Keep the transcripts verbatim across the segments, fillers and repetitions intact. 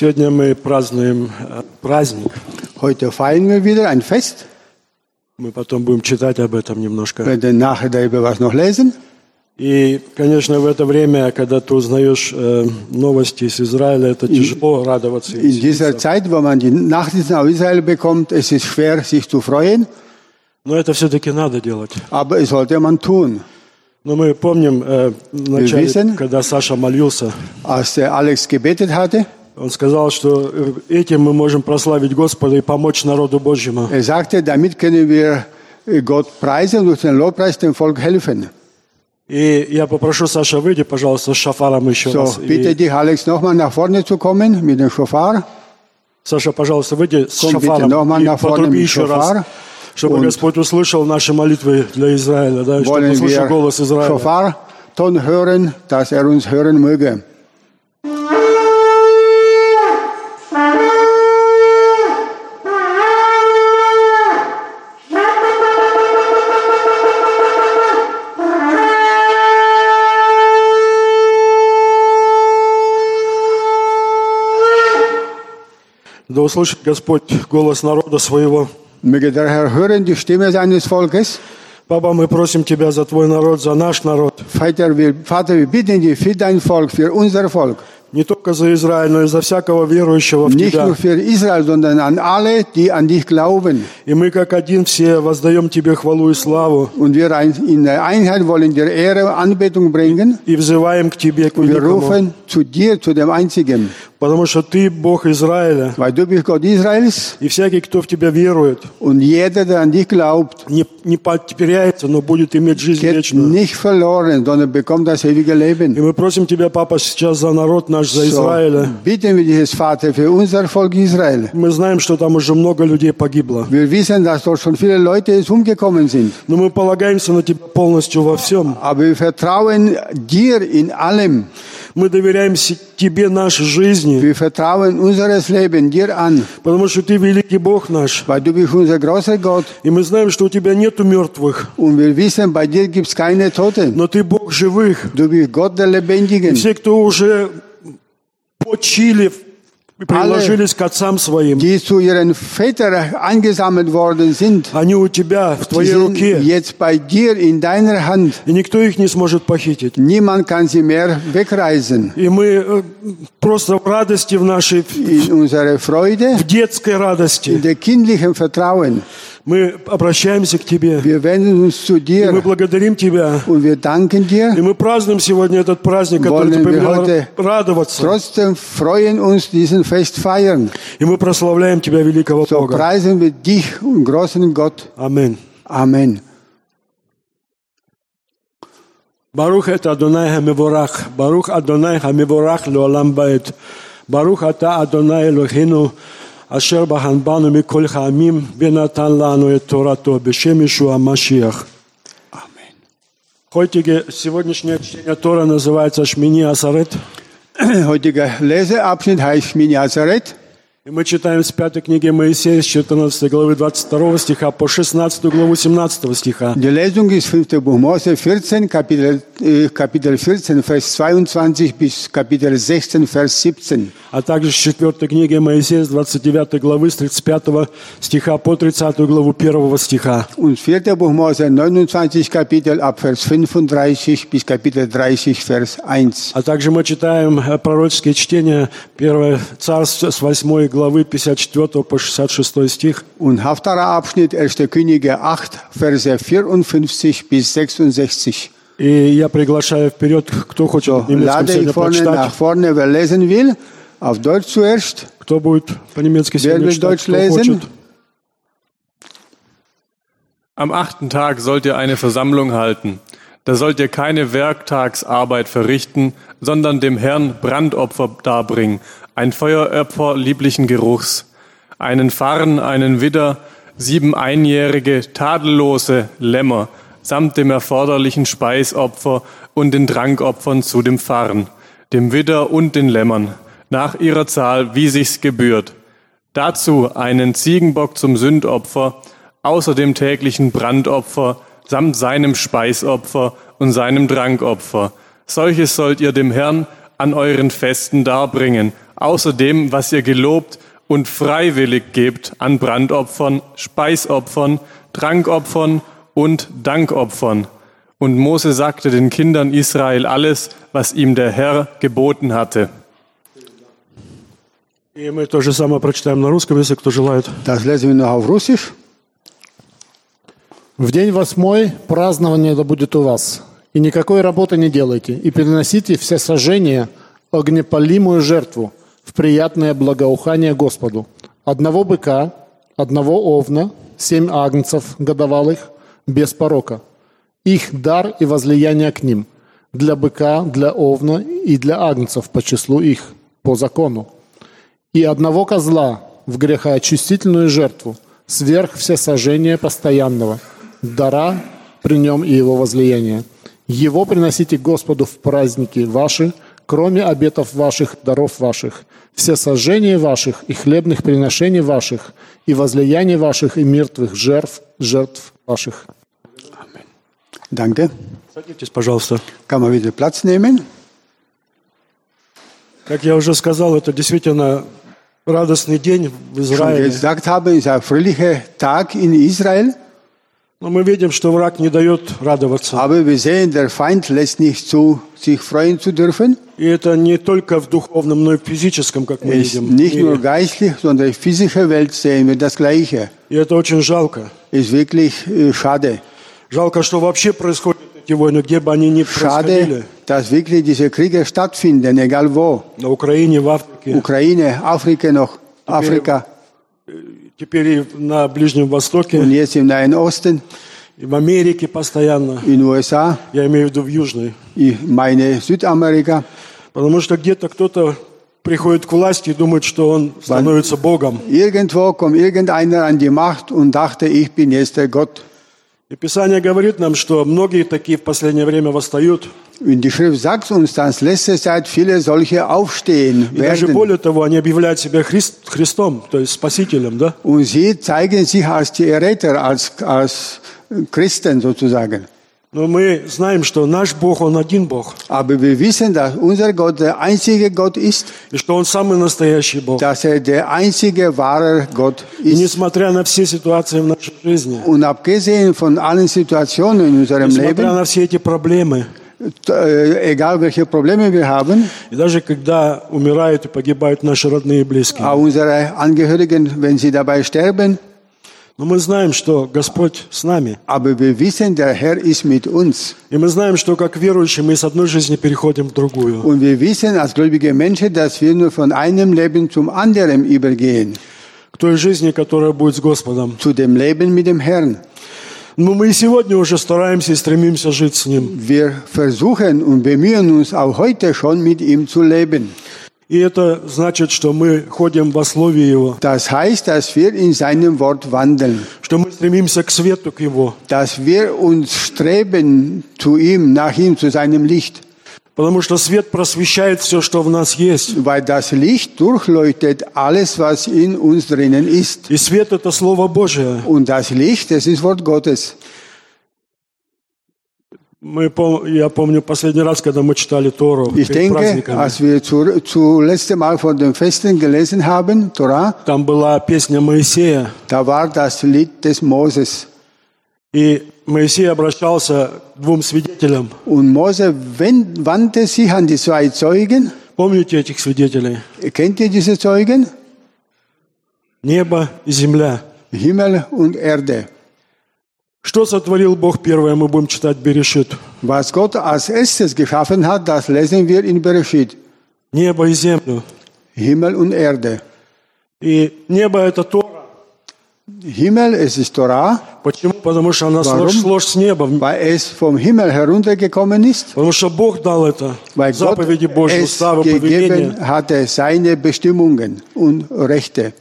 Сегодня мы празднуем праздник. Heute feiern wir wieder ein Fest. Мы потом будем читать об этом немножко. Wir werden nachher darüber was noch lesen. И, конечно, в это время, когда ты узнаешь э, новости из Израиля, это тяжело радоваться. In dieser Zeit, wo man die Nachrichten aus Israel bekommt, es ist schwer, sich zu freuen. Но это все-таки надо делать. Aber es sollte man tun. Но мы помним, э, вначале, wissen, когда Саша молился, als der Alex gebetet hatte, он сказал, что этим мы можем прославить Господа и помочь народу Божьему. Er sagte, damit können wir Gott preisen und durch den Lobpreis dem Volk helfen. И я попрошу Саша, выйди, пожалуйста, с шафаром еще so, раз. Bitte dich, Alex, nochmal nach vorne zu kommen mit dem Schofar. Саша, пожалуйста, выйди с Komm шафаром bitte и потруби еще раз, чтобы und Господь услышал наши молитвы для Израиля, да, чтобы услышал голос Израиля. Schofar Ton hören, dass er uns hören möge. Да услышит Господь голос народа своего. Möge der Herr hören die Stimme seines Volkes. Папа, мы просим Тебя за Твой народ, за наш народ. Vater, wir, Vater, wir bitten dich für dein Volk, für unser Volk. Не только за Израиль, но и за всякого верующего в Nicht Тебя. nur für Israel, sondern an alle, die an dich glauben. И мы как один все воздаем Тебе хвалу и славу. Und wir in der Einheit wollen dir Ehre, Anbetung bringen. И взываем к Тебе, к Und wir великому. rufen zu dir, zu dem Einzigen. Потому что Ты Бог Израиля. Weil du bist Gott Israels. И всякий, кто в Тебя верует, und jeder, der an dich glaubt, не, не потеряется, но будет иметь жизнь geht вечную. nicht verloren, sondern bekommt das ewige Leben. И мы просим Тебя, Папа, сейчас за народ наш, за So, Израиля. bitten wir dich, Vater, für unser Volk Israel. Мы знаем, что там уже много людей погибло. Wir wissen, dass dort schon viele Leute jetzt umgekommen sind. Но мы полагаемся на Тебя полностью во всем. Aber wir vertrauen dir in allem. Мы доверяем Тебе нашей жизни. Wir vertrauen unseres Leben dir an. Потому что Ты великий Бог наш. Weil du bist unser großer Gott. И мы знаем, что у Тебя нету мертвых. Und wir wissen, bei dir gibt es keine Toten. Но Ты Бог живых. Du bist Gott der Lebendigen. И все, кто уже почили, приложились к отцам своим, die zu ihren Vätern angesammelt worden sind, они у Тебя, в Твоей sind руке. jetzt bei dir in deiner Hand. И никто их не сможет похитить. Niemand kann sie mehr wegreißen. И мы э, просто в радости в нашей, In unserer Freude, в детской радости, in der kindlichen Vertrauen, мы обращаемся к Тебе. wir wenden uns zu И мы dir благодарим Тебя. und wir danken dir. И мы празднуем сегодня этот праздник, который Ты Wollen wir повелел heute радоваться. Trotzdem freuen uns, diesen Fest feiern. И мы прославляем Тебя, великого So Бога. preisen wir dich, großen Gott. Аминь. Amen. Барух это Адонай Хамеворах. Барух Адонай Хамеворах леолам баэт. Барух ата Адонай Элохену אשר בחנבנו מכל העמים ונתן לנו את תורתו בשם ישוע המשיח. Heutige, сегодняшнее чтение Тора называется Шмини Асарет. Heutiger Leseabschnitt heißt Shmini Atzeret. И мы читаем с пятой книги Моисея с четырнадцатой главы двадцать второго стиха по шестнадцатую главу семнадцатого стиха. Die Lesung ist fünftes Buch Mose vierzehn, Kapitel, äh, Kapitel vierzehn, Vers zweiundzwanzig bis Kapitel sechzehn, Vers siebzehn. А также с четвертой книги Моисея с двадцать девятой главы с тридцать пятого стиха по тридцатую главу первого стиха. Und viertes Buch Mose neunundzwanzig Kapitel ab Vers fünfunddreißig bis Kapitel dreißig, Vers eins. А также мы читаем пророческие чтения первое царство с восьмой главы пятьдесят четвёртого по шестьдесят шестой стих. Und Haftarah Abschnitt erste Könige acht, Verse vierundfünfzig bis sechsundsechzig. И я приглашаю вперед, кто хочет So, на немецком lade ich сегодня vorne прочитать. nach vorne, wer lesen will, auf Deutsch zuerst. Кто будет по-немецки Wer сегодня will читать, Deutsch кто lesen? хочет. Am achten Tag sollt ihr eine Versammlung halten. Da sollt ihr keine Werktagsarbeit verrichten, sondern dem Herrn Brandopfer darbringen, ein Feueropfer lieblichen Geruchs, einen Farren, einen Widder, sieben einjährige, tadellose Lämmer, samt dem erforderlichen Speisopfer und den Trankopfern zu dem Farren, dem Widder und den Lämmern, nach ihrer Zahl, wie sich's gebührt. Dazu einen Ziegenbock zum Sündopfer, außer dem täglichen Brandopfer, samt seinem Speisopfer und seinem Trankopfer. Solches sollt ihr dem Herrn an euren Festen darbringen, außer dem, was ihr gelobt und freiwillig gebt an Brandopfern, Speisopfern, Trankopfern und Dankopfern. Und Mose sagte den Kindern Israel alles, was ihm der Herr geboten hatte. И мы то же самое прочитаем на русском, если кто желает. Das lesen wir noch auf Russisch. В день восьмой празднование да будет у вас, и никакой работы не делайте, и приносите все сожжения, огнепалимую жертву, в приятное благоухание Господу. Одного быка, одного овна, семь агнцев годовалых, без порока. Их дар и возлияние к ним, для быка, для овна и для агнцев по числу их, по закону. И одного козла в грехоочистительную жертву, сверх всесожжения постоянного, дара при нем и его возлияние. Его приносите Господу в праздники ваши, кроме обетов ваших, даров ваших, все сожжения ваших и хлебных приношений ваших, и возлияний ваших, и мертвых жертв, жертв ваших. Danke. Садитесь, пожалуйста. Kann man wieder Platz nehmen? Как я уже сказал, это действительно радостный день в Wie ich Израиле. gesagt habe, ist ein fröhlicher Tag in Israel. Но мы видим, что враг не дает радоваться. Aber wir sehen, der Feind lässt nicht zu, sich freuen zu dürfen. И это не только в духовном, но и в физическом, как мы Es ist видим. nicht мире. nur geistlich, sondern in physischer Welt sehen wir das Gleiche. И это очень жалко. Ist wirklich äh, schade. Жалко, что вообще происходят эти войны, где бы они ни происходили. Schade, dass wirklich diese Kriege stattfinden, egal wo. На Украине, в Африке, Ukraine, Afrika noch, Afrika теперь и на Ближнем Востоке, und jetzt im Nahen Osten, и в Америке постоянно. in den U S A, Я имею в виду в Южной. ich meine Südamerika. Потому что где-то кто-то приходит к власти и думает, что он становится Богом. Irgendwo kommt irgendeiner an die Macht und dachte, ich bin jetzt der Gott. И Писание говорит нам, что многие такие в последнее время восстают. Und die Schrift sagt uns, dass letzte Zeit viele solche aufstehen И даже werden. более того, они объявляют себя Христ, Христом, то есть Спасителем, да? Und sie zeigen sich als die Erretter, als, als Christen sozusagen. Но мы знаем, что наш Бог, Он один Бог. Aber wir wissen, dass unser Gott der einzige Gott ist, И что Он самый настоящий Бог. dass er der einzige wahre Gott И ist. несмотря на все ситуации в нашей жизни, Und abgesehen von allen Situationen in unserem несмотря Leben, на все эти проблемы, äh, egal welche Probleme wir haben, и даже когда умирают и погибают наши родные и близкие, auch unsere Angehörigen, wenn sie dabei sterben, но мы знаем, что Господь с нами. aber wir wissen, der Herr ist mit uns. И мы знаем, что как верующие мы с одной жизни переходим в другую. Und wir wissen als gläubige Menschen, dass wir nur von einem Leben zum anderen übergehen, К той жизни, которая будет с Господом. zu dem Leben mit dem Herrn. Но мы и сегодня уже стараемся и стремимся жить с Ним. Wir versuchen und bemühen uns auch heute schon mit ihm zu leben. И это значит, что мы ходим во Слове Его, Das heißt, dass wir in seinem Wort wandeln, что мы стремимся к свету, к Его. dass wir uns streben zu ihm, nach ihm, zu seinem Licht, Потому что свет просвещает все, что в нас есть. weil das Licht durchleuchtet alles, was in uns drinnen ist. И свет – это Слово Божие. Und das Licht, das ist Wort Gottes. Мы, пом- я помню последний раз, когда мы читали Тору Ich перед denke, праздниками. als wir zu, zuletzt Mal von den Festen gelesen haben, Torah, Там была песня Моисея. da war das Lied des Moses. И Моисей обращался к двум свидетелям. Und Mose wend- wandte sich an die zwei Zeugen. Помните этих свидетелей? Kennt ihr diese Zeugen? Небо и земля. Himmel und Erde. Что сотворил Бог первое, мы будем читать Берешит. Was Gott als erstes geschaffen hat, das lesen wir in Bereshit. Небо и землю. Himmel und Erde. И небо – это Тора. Himmel, es ist Torah, Почему? Потому что она Warum? сложь, сложь с небом. weil es vom Himmel heruntergekommen ist, Потому что Бог дал это. weil Gott Заповеди Божьи, es уставы, повеления. gegeben hatte, seine Bestimmungen und Rechte.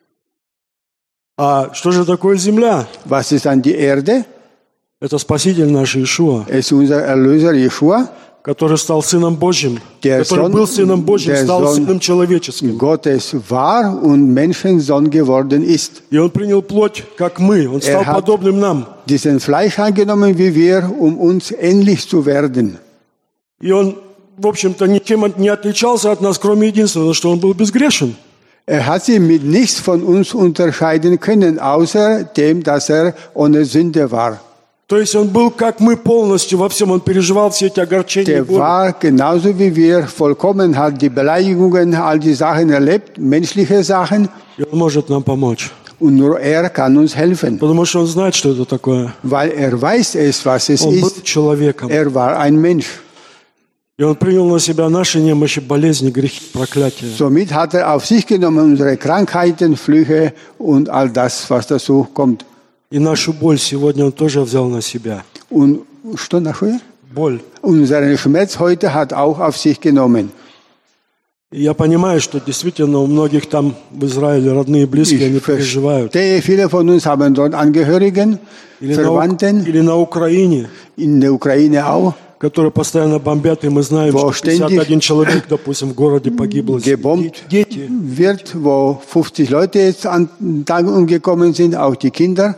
А что же такое земля? Was ist an die Erde? Это Спаситель наш Иешуа, Es ist unser Erlöser Jeschua, который стал Сыном Божьим, Der который Sohn- был Сыном Божьим, der стал Sohn- Сыном человеческим. Gottes war und Menschensohn geworden ist. И Он принял плоть, как мы. Он стал hat- подобным нам. Diesen Fleisch angenommen wie wir, um uns ähnlich zu werden. И Он в общем-то, ничем не отличался от нас, кроме единственного, что он был безгрешен. Er hat sich mit nichts von uns unterscheiden können, außer dem, dass er ohne Sünde war. То есть он был как мы полностью во всем, он переживал все эти огорчения. Der war genauso wie wir, vollkommen, hat die Beleidigungen, all die Sachen erlebt, menschliche Sachen. И он может нам помочь. Und nur er kann uns helfen, Потому что он знает, что это такое. weil er weiß es, was es Он был ist. человеком. Er war ein Mensch. И он принял на себя наши немощи, болезни, грехи, проклятия. Somit hat er auf sich genommen unsere Krankheiten, Flüche und all das, was dazu kommt. И нашу боль сегодня он тоже взял на себя. Und что nachher? Боль. Unseren Schmerz heute hat auch auf sich genommen. И я понимаю, что действительно у многих там в Израиле родные и близкие, они Ich переживают. verstehe, viele von uns haben dort Angehörigen, Или на, Ук- Verwandten, или на Украине, in der Ukraine auch, которые постоянно бомбят, и мы знаем, Wo что пятьдесят один ständig человек, допустим, в городе погибло. gebombt Де- Дети. wird, wo fünfzig Leute jetzt an Tag umgekommen sind, auch die Kinder.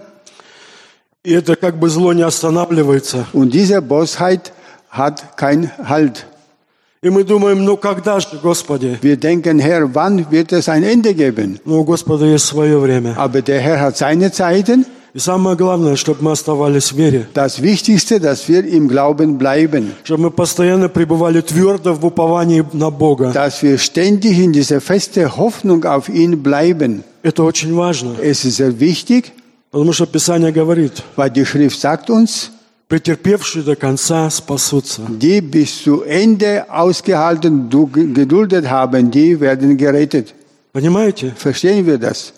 И это как бы зло не останавливается. Und diese Bosheit hat keinen Halt. И мы думаем, ну когда же, Господи? Wir denken, Herr, wann wird es ein Ende geben? Ну, у Господа есть свое время. Aber der Herr hat seine Zeiten. И самое главное, чтобы мы оставались в вере. Das Wichtigste, dass wir im Glauben bleiben. Чтобы мы постоянно пребывали твердо в уповании на Бога. Dass wir ständig in dieser feste Hoffnung auf ihn bleiben. Это очень важно. Es ist sehr wichtig, Потому что Писание говорит, weil die Schrift sagt uns, претерпевшие до конца спасутся. die bis zu Ende ausgehalten, du- geduldet haben, die werden gerettet. Понимаете? Verstehen wir das?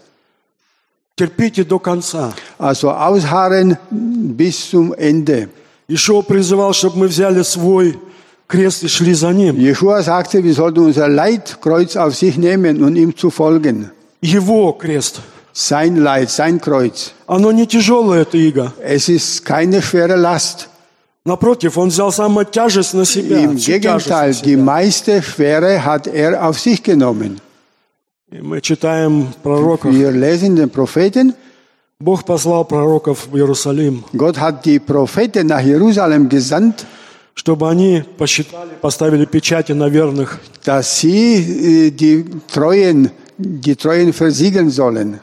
Терпите до конца. Also ausharren bis zum Ende. Ишуа призывал, чтобы мы взяли свой крест и шли за Ним. Jeschua sagte, wir sollten unser Leidkreuz auf sich nehmen und ihm zu folgen. Его крест. Sein Leid, sein Kreuz. Оно не тяжелое, это иго. Es ist keine schwere Last. Напротив, Он взял самую тяжесть на себя. Im всю тяжесть на Gegenteil, die себя. meiste Schwere hat er auf sich genommen. И мы читаем пророков. Wir lesen den Propheten. Бог послал пророков в Иерусалим, Gott hat die Propheten nach Jerusalem gesandt, чтобы они посчитали, поставили печати на верных. dass sie äh, die Treuen, die Treuen versiegeln sollen.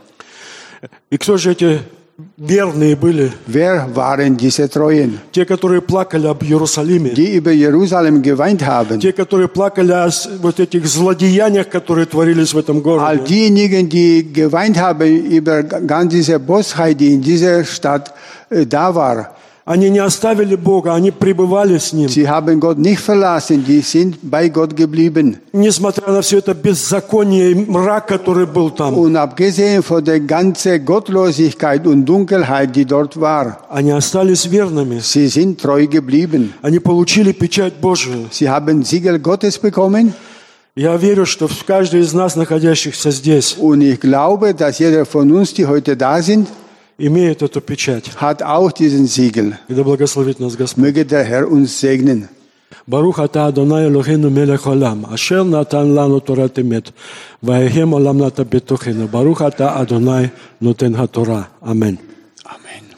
И кто же эти верные были? Wer waren diese Treuen? Те, которые плакали об Иерусалиме. Die über Jerusalem geweint haben. Те, которые плакали о с- вот этих злодеяниях, которые творились в этом All городе. diejenigen, die geweint haben über ganz diese Bosheit, die in dieser Stadt äh, da war. Они не оставили Бога, они пребывали с Ним. Sie haben Gott nicht verlassen, die sind bei Gott geblieben. Несмотря на все это беззаконие и мрак, который был там, Und abgesehen von der ganzen Gottlosigkeit und Dunkelheit, die dort war, они остались верными. sie sind treu geblieben. Они получили печать Божию. Sie haben Siegel Gottes bekommen. Я верю, что каждый из нас, находящихся здесь, Und ich glaube, dass jeder von uns, die heute da sind, имеет эту печать. hat auch diesen Siegel. И да благословит нас Господь. Möge der Herr uns segnen. ברוך אתה אדוני אלוהינו מלך עולם, אשר נתן לנו תורת אמת, ויהם עולם נטע בתוכנו. ברוך אתה אדוני נותן התורה. אמן. Amen.